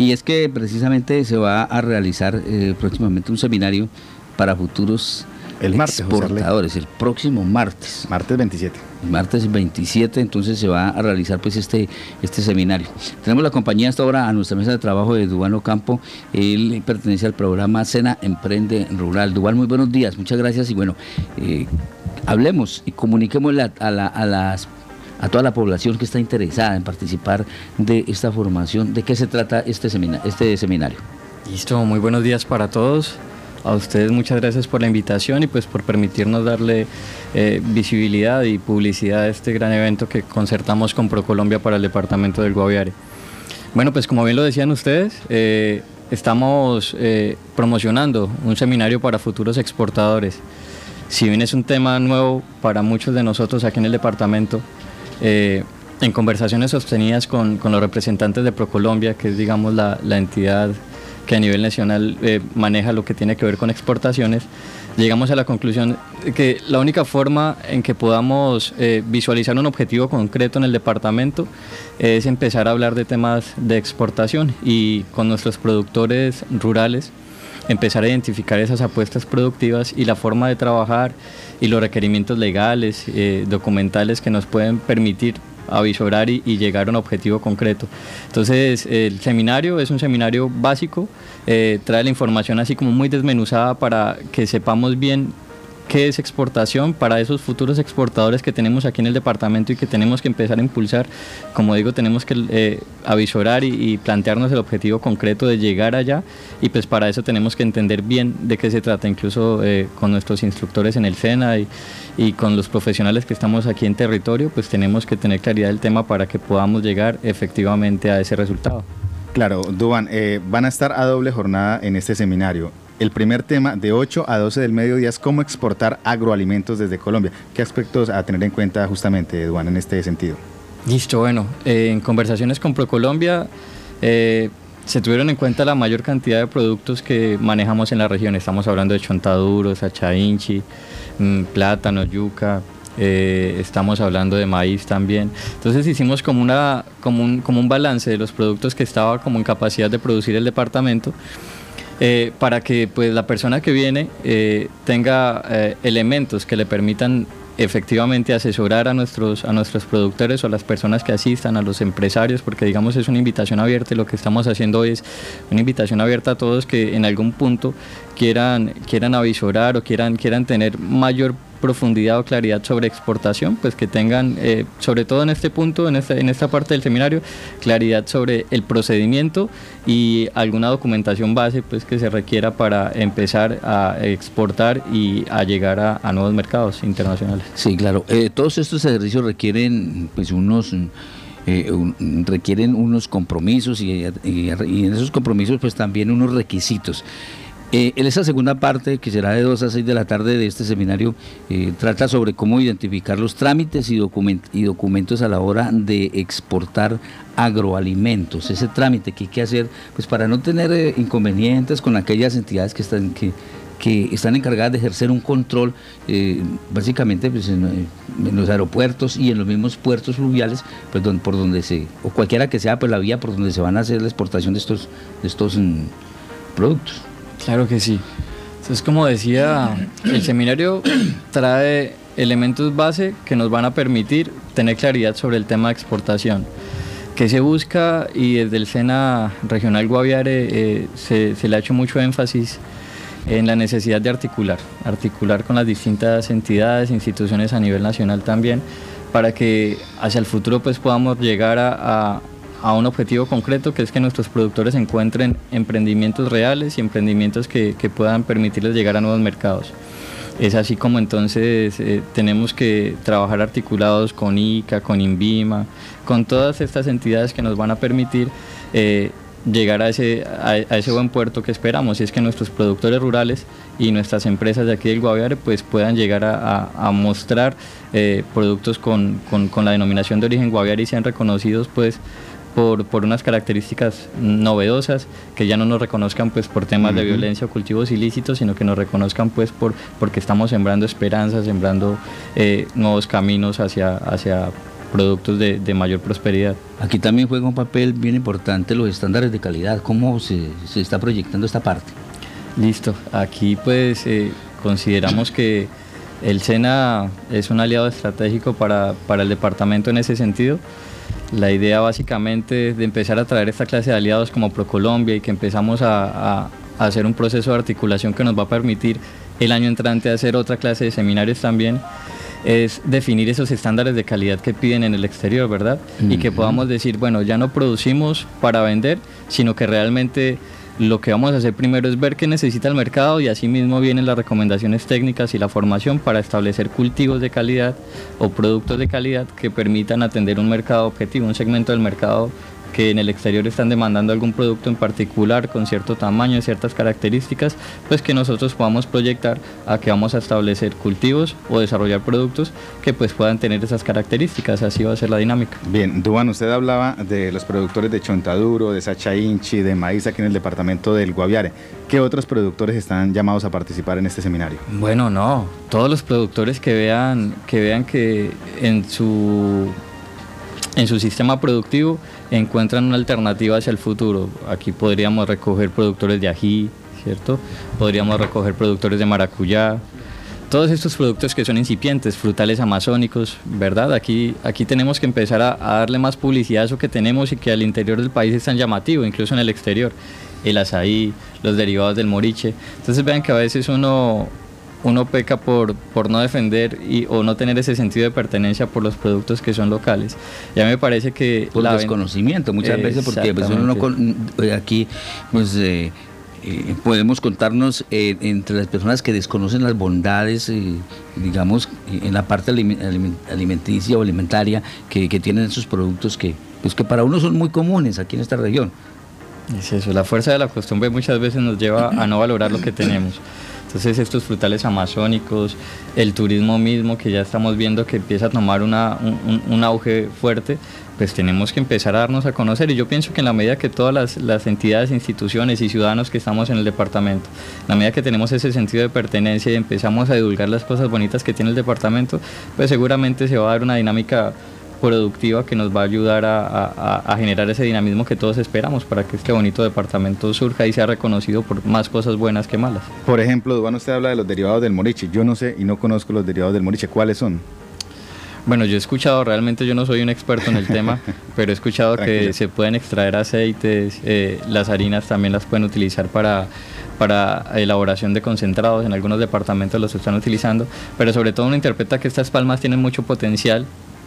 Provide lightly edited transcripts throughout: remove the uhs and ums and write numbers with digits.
Y es que precisamente se va a realizar próximamente un seminario para futuros el martes, exportadores, el próximo martes. Martes 27. Martes 27, entonces se va a realizar pues este seminario. Tenemos la compañía hasta ahora a nuestra mesa de trabajo de Duván Ocampo. Él pertenece al programa SENA Emprende Rural. Duván, muy buenos días, muchas gracias y bueno, hablemos y comuniquémosle a toda la población que está interesada en participar de esta formación. ¿De qué se trata este seminario? Listo, muy buenos días para todos. A ustedes muchas gracias por la invitación y pues por permitirnos darle visibilidad y publicidad a este gran evento que concertamos con ProColombia para el departamento del Guaviare. Bueno, pues como bien lo decían ustedes, estamos promocionando un seminario para futuros exportadores. Si bien es un tema nuevo para muchos de nosotros aquí en el departamento, en conversaciones sostenidas con los representantes de ProColombia, que es digamos la entidad que a nivel nacional maneja lo que tiene que ver con exportaciones, llegamos a la conclusión de que la única forma en que podamos visualizar un objetivo concreto en el departamento es empezar a hablar de temas de exportación y con nuestros productores rurales empezar a identificar esas apuestas productivas y la forma de trabajar y los requerimientos legales, documentales que nos pueden permitir avisorar y llegar a un objetivo concreto. Entonces el seminario es un seminario básico, trae la información así como muy desmenuzada para que sepamos bien qué es exportación para esos futuros exportadores que tenemos aquí en el departamento y que tenemos que empezar a impulsar. Como digo, tenemos que avisorar y plantearnos el objetivo concreto de llegar allá y pues para eso tenemos que entender bien de qué se trata, incluso con nuestros instructores en el SENA y con los profesionales que estamos aquí en territorio, pues tenemos que tener claridad del tema para que podamos llegar efectivamente a ese resultado. Claro, Duván, van a estar a doble jornada en este seminario. El primer tema, de 8 a 12 del mediodía, es cómo exportar agroalimentos desde Colombia. ¿Qué aspectos a tener en cuenta justamente, Duván, en este sentido? Listo, bueno, en conversaciones con ProColombia se tuvieron en cuenta la mayor cantidad de productos que manejamos en la región. Estamos hablando de chontaduros, achainchi, plátano, yuca, estamos hablando de maíz también. Entonces hicimos como un balance de los productos que estaba como en capacidad de producir el departamento, para que pues la persona que viene tenga elementos que le permitan efectivamente asesorar a nuestros productores o a las personas que asistan, a los empresarios, porque digamos es una invitación abierta y lo que estamos haciendo hoy es una invitación abierta a todos que en algún punto quieran avisorar o quieran tener mayor profundidad o claridad sobre exportación, pues que tengan, sobre todo en este punto, en esta parte del seminario, claridad sobre el procedimiento y alguna documentación base pues que se requiera para empezar a exportar y a llegar a nuevos mercados internacionales. Sí, claro. Todos estos ejercicios requieren pues requieren unos compromisos y en esos compromisos pues también unos requisitos. En esa segunda parte, que será de 2 a 6 de la tarde de este seminario, trata sobre cómo identificar los trámites y documentos a la hora de exportar agroalimentos. Ese trámite que hay que hacer pues para no tener inconvenientes con aquellas entidades que están encargadas de ejercer un control, básicamente pues en los aeropuertos y en los mismos puertos fluviales, pues por donde o cualquiera que sea pues la vía por donde se van a hacer la exportación de estos productos. Claro que sí. Entonces, como decía, el seminario trae elementos base que nos van a permitir tener claridad sobre el tema de exportación. ¿Qué se busca? Y desde el SENA Regional Guaviare se le ha hecho mucho énfasis en la necesidad de articular con las distintas entidades, instituciones a nivel nacional también, para que hacia el futuro pues podamos llegar a un objetivo concreto, que es que nuestros productores encuentren emprendimientos reales y emprendimientos que puedan permitirles llegar a nuevos mercados. Es así como entonces tenemos que trabajar articulados con ICA, con INVIMA, con todas estas entidades que nos van a permitir llegar a ese buen puerto que esperamos, y es que nuestros productores rurales y nuestras empresas de aquí del Guaviare pues puedan llegar a mostrar productos con la denominación de origen Guaviare y sean reconocidos pues por unas características novedosas, que ya no nos reconozcan pues por temas de violencia o cultivos ilícitos, sino que nos reconozcan pues porque estamos sembrando esperanza, sembrando nuevos caminos hacia productos de mayor prosperidad. Aquí también juega un papel bien importante los estándares de calidad. ¿Cómo se está proyectando esta parte? Listo, aquí pues consideramos que el SENA es un aliado estratégico para el departamento en ese sentido. La idea básicamente es de empezar a traer esta clase de aliados como ProColombia y que empezamos a hacer un proceso de articulación que nos va a permitir el año entrante hacer otra clase de seminarios también, es definir esos estándares de calidad que piden en el exterior, ¿verdad? Y que podamos decir, bueno, ya no producimos para vender, sino que realmente lo que vamos a hacer primero es ver qué necesita el mercado y así mismo vienen las recomendaciones técnicas y la formación para establecer cultivos de calidad o productos de calidad que permitan atender un mercado objetivo, un segmento del mercado que en el exterior están demandando algún producto en particular con cierto tamaño, ciertas características, pues que nosotros podamos proyectar a que vamos a establecer cultivos o desarrollar productos que pues puedan tener esas características, así va a ser la dinámica. Bien, Duván, usted hablaba de los productores de chontaduro, de sacha inchi, de maíz aquí en el departamento del Guaviare. ¿Qué otros productores están llamados a participar en este seminario? Bueno, no, todos los productores que vean que en su sistema productivo encuentran una alternativa hacia el futuro. Aquí podríamos recoger productores de ají, ¿cierto? Podríamos recoger productores de maracuyá, todos estos productos que son incipientes, frutales amazónicos, ¿verdad? Aquí tenemos que empezar a darle más publicidad a eso que tenemos y que al interior del país es tan llamativo, incluso en el exterior. El azaí, los derivados del moriche. Entonces vean que a veces uno peca por no defender o no tener ese sentido de pertenencia por los productos que son locales. Ya me parece que... Por desconocimiento muchas veces, porque pues uno aquí pues, podemos contarnos entre las personas que desconocen las bondades, digamos, en la parte alimenticia o alimentaria que tienen esos productos que para uno son muy comunes aquí en esta región. Es eso, la fuerza de la costumbre muchas veces nos lleva a no valorar lo que tenemos. Entonces estos frutales amazónicos, el turismo mismo que ya estamos viendo que empieza a tomar un auge fuerte, pues tenemos que empezar a darnos a conocer, y yo pienso que en la medida que todas las entidades, instituciones y ciudadanos que estamos en el departamento, en la medida que tenemos ese sentido de pertenencia y empezamos a divulgar las cosas bonitas que tiene el departamento, pues seguramente se va a dar una dinámica productiva que nos va a ayudar a generar ese dinamismo que todos esperamos para que este bonito departamento surja y sea reconocido por más cosas buenas que malas. Por ejemplo, Duván, usted habla de los derivados del moriche. Yo no sé y no conozco los derivados del moriche. ¿Cuáles son? Bueno, yo he escuchado, realmente yo no soy un experto en el tema, pero he escuchado que se pueden extraer aceites, las harinas también las pueden utilizar para elaboración de concentrados, en algunos departamentos los están utilizando, pero sobre todo uno interpreta que estas palmas tienen mucho potencial.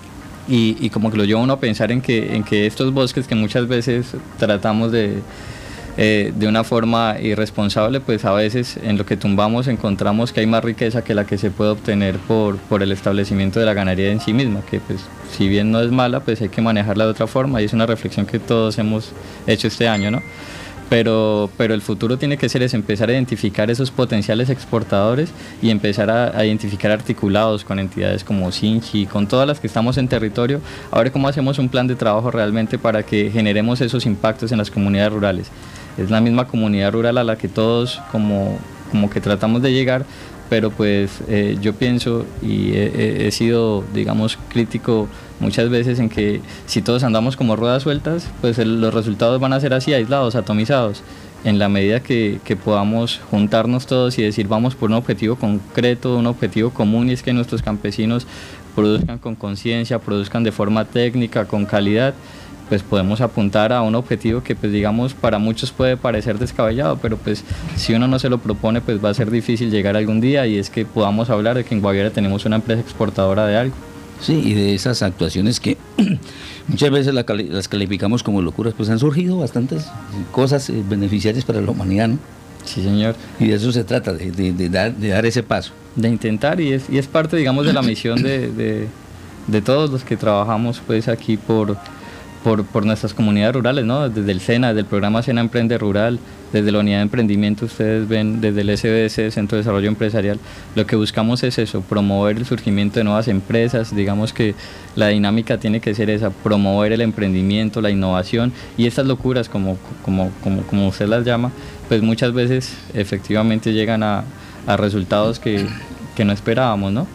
Y como que lo lleva uno a pensar en que estos bosques que muchas veces tratamos de una forma irresponsable, pues a veces en lo que tumbamos encontramos que hay más riqueza que la que se puede obtener por el establecimiento de la ganadería en sí misma, que pues si bien no es mala, pues hay que manejarla de otra forma, y es una reflexión que todos hemos hecho este año, ¿no? Pero el futuro tiene que ser empezar a identificar esos potenciales exportadores y empezar a identificar articulados con entidades como Sinchi, con todas las que estamos en territorio, a ver cómo hacemos un plan de trabajo realmente para que generemos esos impactos en las comunidades rurales. Es la misma comunidad rural a la que todos como que tratamos de llegar, pero pues yo pienso y he sido, digamos, crítico muchas veces en que si todos andamos como ruedas sueltas, pues los resultados van a ser así, aislados, atomizados. En la medida que podamos juntarnos todos y decir vamos por un objetivo concreto, un objetivo común, y es que nuestros campesinos produzcan con conciencia, produzcan de forma técnica, con calidad, pues podemos apuntar a un objetivo que pues digamos para muchos puede parecer descabellado, pero pues si uno no se lo propone pues va a ser difícil llegar algún día, y es que podamos hablar de que en Guaviare tenemos una empresa exportadora de algo. Sí, y de esas actuaciones que muchas veces las calificamos como locuras, pues han surgido bastantes cosas beneficiarias para la humanidad, ¿no? Sí, señor. Y de eso se trata, de dar ese paso. De intentar, y es parte, digamos, de la misión de todos los que trabajamos pues aquí por nuestras comunidades rurales, ¿no? Desde el SENA, desde el programa SENA Emprende Rural, desde la unidad de emprendimiento, ustedes ven, desde el SBS, Centro de Desarrollo Empresarial, lo que buscamos es eso, promover el surgimiento de nuevas empresas. Digamos que la dinámica tiene que ser esa, promover el emprendimiento, la innovación, y estas locuras, como usted las llama, pues muchas veces efectivamente llegan a resultados que no esperábamos, ¿no?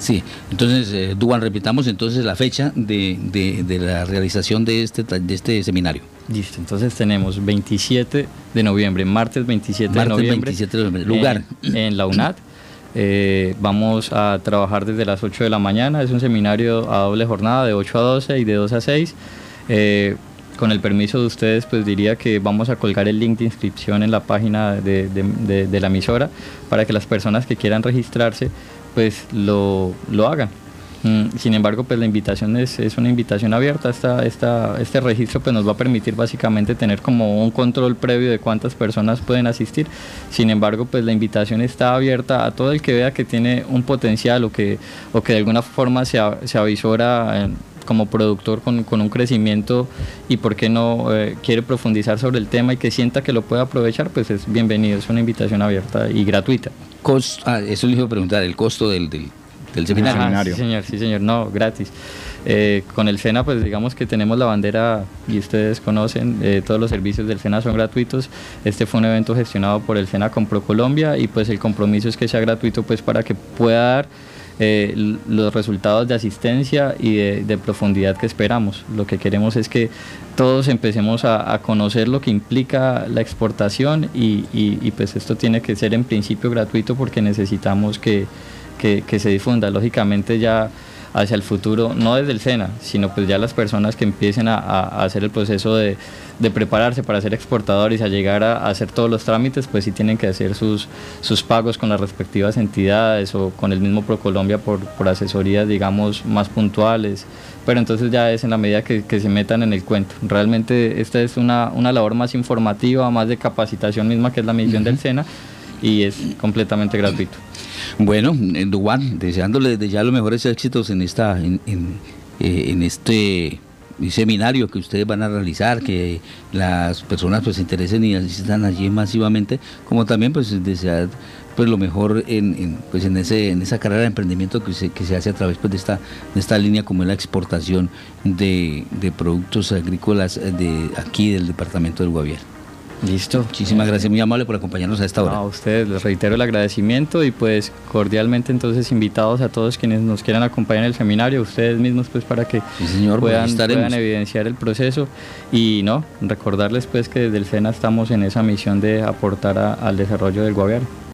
Sí, entonces, Duan, repitamos entonces la fecha de la realización de este seminario. Listo, entonces tenemos 27 de noviembre, martes 27 de noviembre. 27 de noviembre. Lugar. En la UNAD. Vamos a trabajar desde las 8 de la mañana, es un seminario a doble jornada de 8 a 12 y de 2 a 6. Con el permiso de ustedes, pues diría que vamos a colgar el link de inscripción en la página de la emisora para que las personas que quieran registrarse pues lo hagan. Sin embargo, pues la invitación es una invitación abierta. Este registro pues nos va a permitir básicamente tener como un control previo de cuántas personas pueden asistir. Sin embargo, pues la invitación está abierta a todo el que vea que tiene un potencial o que de alguna forma se avisora como productor con un crecimiento y por qué no quiere profundizar sobre el tema y que sienta que lo puede aprovechar, pues es bienvenido. Es una invitación abierta y gratuita. Eso le iba a preguntar, el costo del seminario. Sí señor, no, gratis. Con el SENA pues digamos que tenemos la bandera y ustedes conocen, todos los servicios del SENA son gratuitos. Este fue un evento gestionado por el SENA con ProColombia y pues el compromiso es que sea gratuito pues para que pueda dar los resultados de asistencia y de profundidad que esperamos. Lo que queremos es que todos empecemos a conocer lo que implica la exportación y pues esto tiene que ser en principio gratuito porque necesitamos que se difunda. Lógicamente ya hacia el futuro, no desde el SENA, sino pues ya las personas que empiecen a hacer el proceso de prepararse para ser exportadores y a llegar a hacer todos los trámites, pues sí tienen que hacer sus pagos con las respectivas entidades o con el mismo ProColombia por asesorías, digamos, más puntuales. Pero entonces ya es en la medida que se metan en el cuento. Realmente esta es una labor más informativa, más de capacitación misma, que es la misión del SENA, y es completamente gratuito. Bueno, Duan, deseándole desde ya los mejores éxitos en este seminario que ustedes van a realizar, que las personas pues se interesen y asistan allí masivamente, como también pues desear pues lo mejor en esa carrera de emprendimiento que se hace a través pues de esta línea, como es la exportación de productos agrícolas de aquí del departamento del Guaviare. Listo. Muchísimas gracias, muy amable por acompañarnos a esta hora. A ustedes les reitero el agradecimiento y pues cordialmente entonces invitados a todos quienes nos quieran acompañar en el seminario, ustedes mismos pues para que puedan evidenciar el proceso y recordarles pues que desde el SENA estamos en esa misión de aportar al desarrollo del Guaviare.